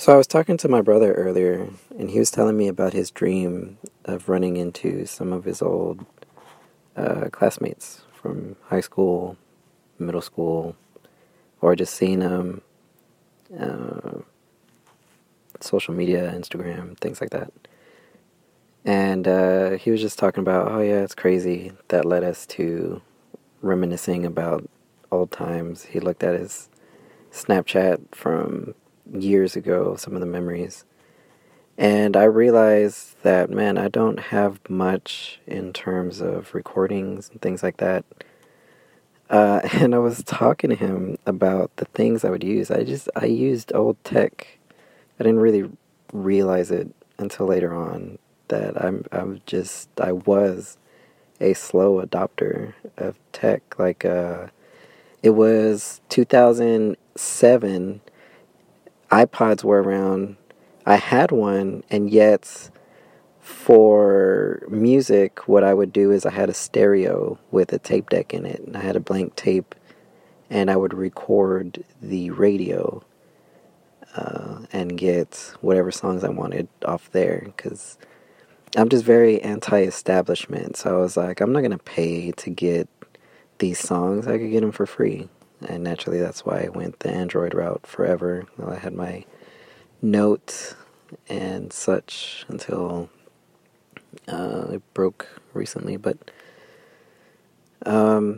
So I was talking to my brother earlier, and he was telling me about his dream of running into some of his old classmates from high school, middle school, or just seeing them, uh, social media, Instagram, things like that. And he was just talking about, oh yeah, it's crazy. That led us to reminiscing about old times. He looked at his Snapchat from years ago, some of the memories. And I realized that, man, I don't have much in terms of recordings and things like that. And I was talking to him about the things I would use. I used old tech. I didn't really realize it until later on that I was a slow adopter of tech. It was 2007, iPods were around. I had one, and yet for music, what I would do is I had a stereo with a tape deck in it, and I had a blank tape, and I would record the radio and get whatever songs I wanted off there, because I'm just very anti-establishment. So I was like, I'm not going to pay to get these songs. I could get them for free. And naturally, that's why I went the Android route forever. I had my Note and such until it broke recently. But um,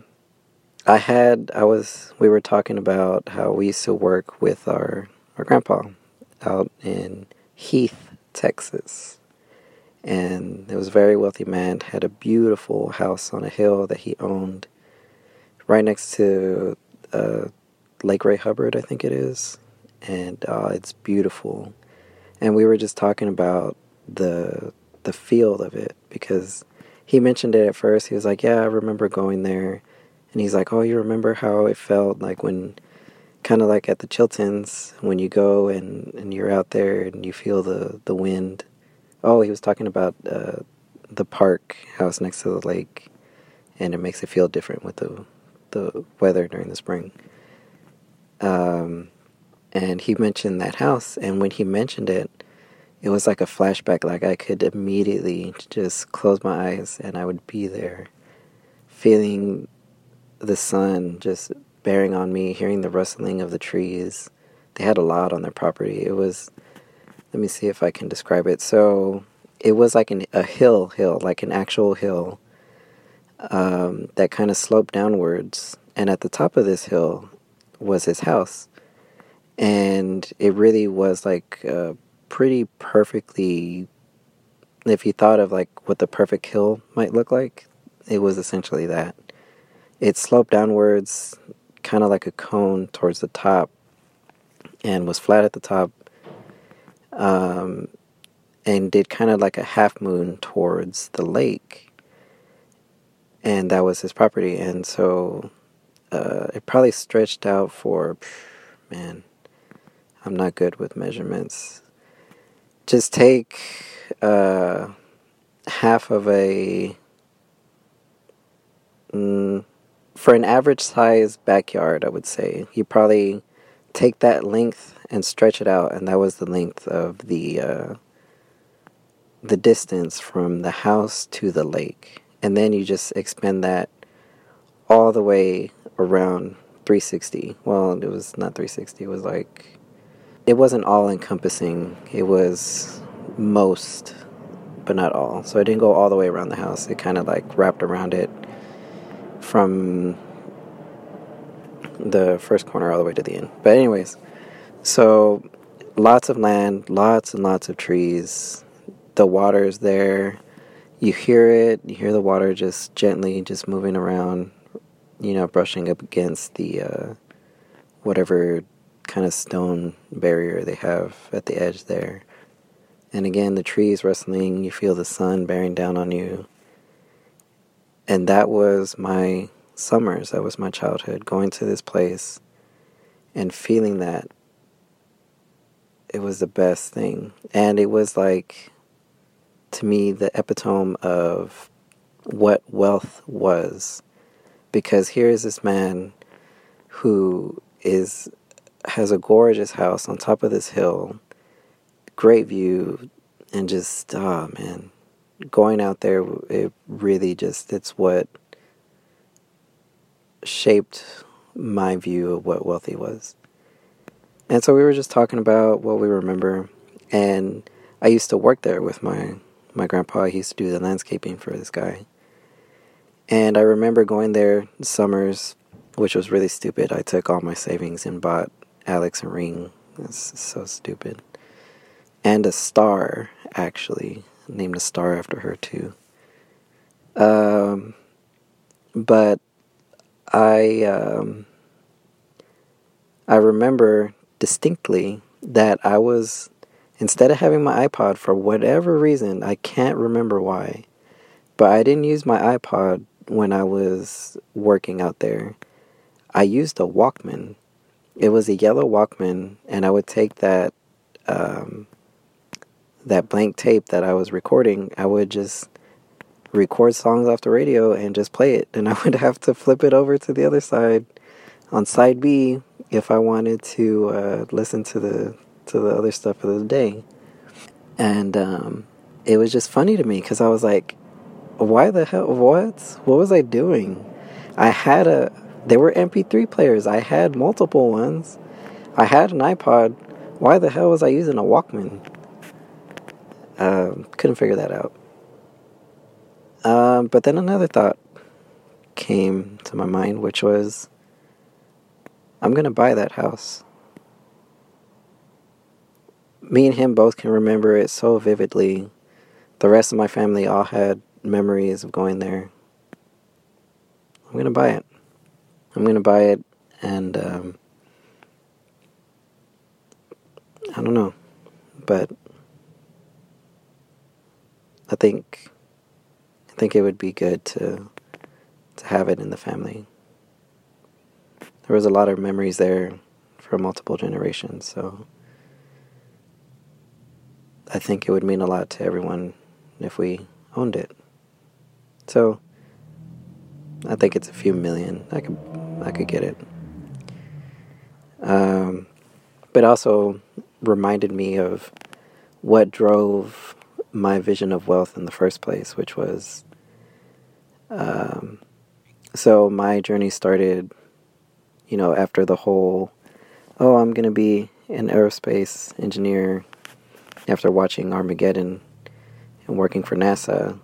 we were talking about how we used to work with our grandpa out in Heath, Texas. And it was a very wealthy man, had a beautiful house on a hill that he owned right next to Lake Ray Hubbard, I think it is. And it's beautiful. And we were just talking about the feel of it, because he mentioned it at first. He was like, yeah, I remember going there. And he's like, oh, you remember how it felt like when, kind of like at the Chiltons, when you go and you're out there and you feel the wind. Oh, he was talking about the park house next to the lake, and it makes it feel different with the weather during the spring. And he mentioned that house, and when he mentioned it, it was like a flashback. Like I could immediately just close my eyes, and I would be there, feeling the sun just bearing on me, hearing the rustling of the trees. They had a lot on their property. It was, let me see if I can describe it. So it was like a hill, like an actual hill, that kind of sloped downwards. And at the top of this hill was his house. And it really was like pretty perfectly, if you thought of like what the perfect hill might look like, it was essentially that. It sloped downwards, kind of like a cone towards the top, and was flat at the top, and did kind of like a half moon towards the lake. And that was his property. And so it probably stretched out for, man, I'm not good with measurements. Just take half of for an average size backyard, I would say, you probably take that length and stretch it out, and that was the length of the distance from the house to the lake. And then you just expand that all the way around 360. Well, it was not 360. It was like, it wasn't all encompassing. It was most, but not all. So it didn't go all the way around the house. It kind of like wrapped around it from the first corner all the way to the end. But anyways, so lots of land, lots and lots of trees. The water's there. You hear it. You hear the water just gently just moving around, brushing up against the whatever kind of stone barrier they have at the edge there. And again, the trees rustling. You feel the sun bearing down on you. And that was my summers. That was my childhood. Going to this place and feeling that. It was the best thing. And it was like, to me, the epitome of what wealth was. Because here is this man who has a gorgeous house on top of this hill, great view, and just, oh man, going out there, it really just, it's what shaped my view of what wealthy was. And so we were just talking about what we remember, and I used to work there with my grandpa. He used to do the landscaping for this guy. And I remember going there summers, which was really stupid. I took all my savings and bought Alex a ring. That's so stupid. And a star, actually. Named a star after her, too. But I remember distinctly that I was, instead of having my iPod, for whatever reason, I can't remember why, but I didn't use my iPod when I was working out there. I used a Walkman. It was a yellow Walkman, and I would take that that blank tape that I was recording. I would just record songs off the radio and just play it, and I would have to flip it over to the other side on side B if I wanted to listen to the other stuff of the day. And it was just funny to me because I was like, why the hell, what was I doing? They were MP3 players. I had multiple ones. I had an iPod. Why the hell was I using a Walkman? Couldn't figure that out. But then another thought came to my mind, which was, I'm going to buy that house. Me and him both can remember it so vividly. The rest of my family all had memories of going there. I'm going to buy it. And I don't know, but I think it would be good to have it in the family. There was a lot of memories there for multiple generations, so I think it would mean a lot to everyone if we owned it. So I think it's a few million. I could get it. But also reminded me of what drove my vision of wealth in the first place, which was, so my journey started, after the whole, I'm going to be an aerospace engineer after watching Armageddon and working for NASA.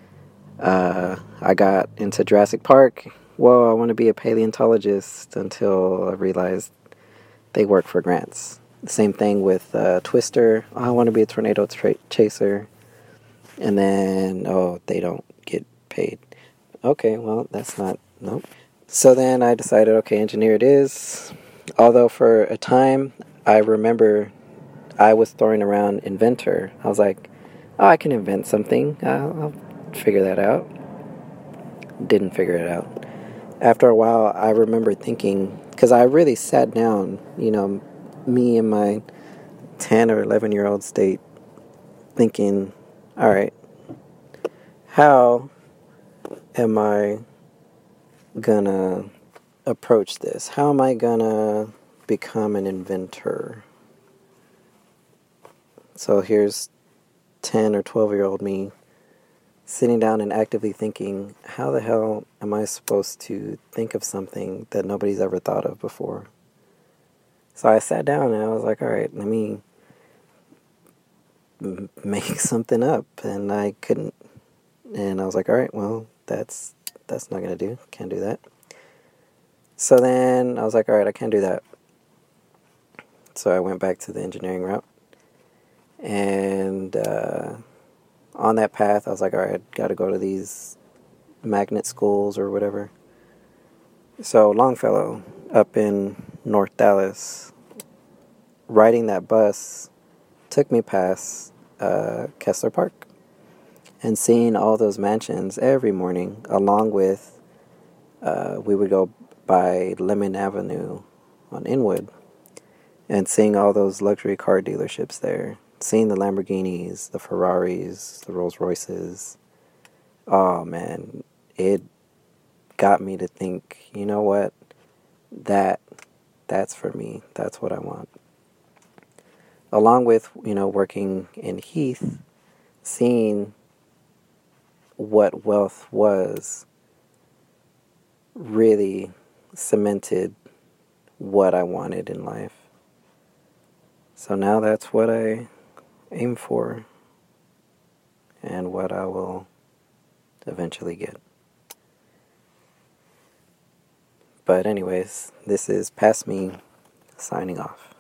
I got into Jurassic Park. Whoa, I want to be a paleontologist, until I realized they work for grants. The same thing with Twister. I want to be a tornado chaser. And then, they don't get paid. Okay, well, nope. So then I decided, okay, engineer it is. Although for a time, I remember I was throwing around inventor. I was like, I can invent something. I'll figure that out. Didn't figure it out. After a while, I remember thinking, because I really sat down, me in my 10 or 11-year-old state, thinking, all right, how am I gonna approach this? How am I gonna become an inventor? So here's 10 or 12-year-old me sitting down and actively thinking, how the hell am I supposed to think of something that nobody's ever thought of before? So I sat down and I was like, all right, let me make something up. And I couldn't. And I was like, all right, well, that's not going to do. Can't do that. So then I was like, all right, I can't do that. So I went back to the engineering route. And on that path, I was like, all right, got to go to these magnet schools or whatever. So Longfellow, up in North Dallas, riding that bus took me past Kessler Park and seeing all those mansions every morning, along with, we would go by Lemon Avenue on Inwood and seeing all those luxury car dealerships there, seeing the Lamborghinis, the Ferraris, the Rolls Royces. Oh man, it got me to think, you know what, that's for me. That's what I want. along with, working in Heath, seeing what wealth was really cemented what I wanted in life. So now that's what I aim for and what I will eventually get. But anyways, this is Past Me signing off.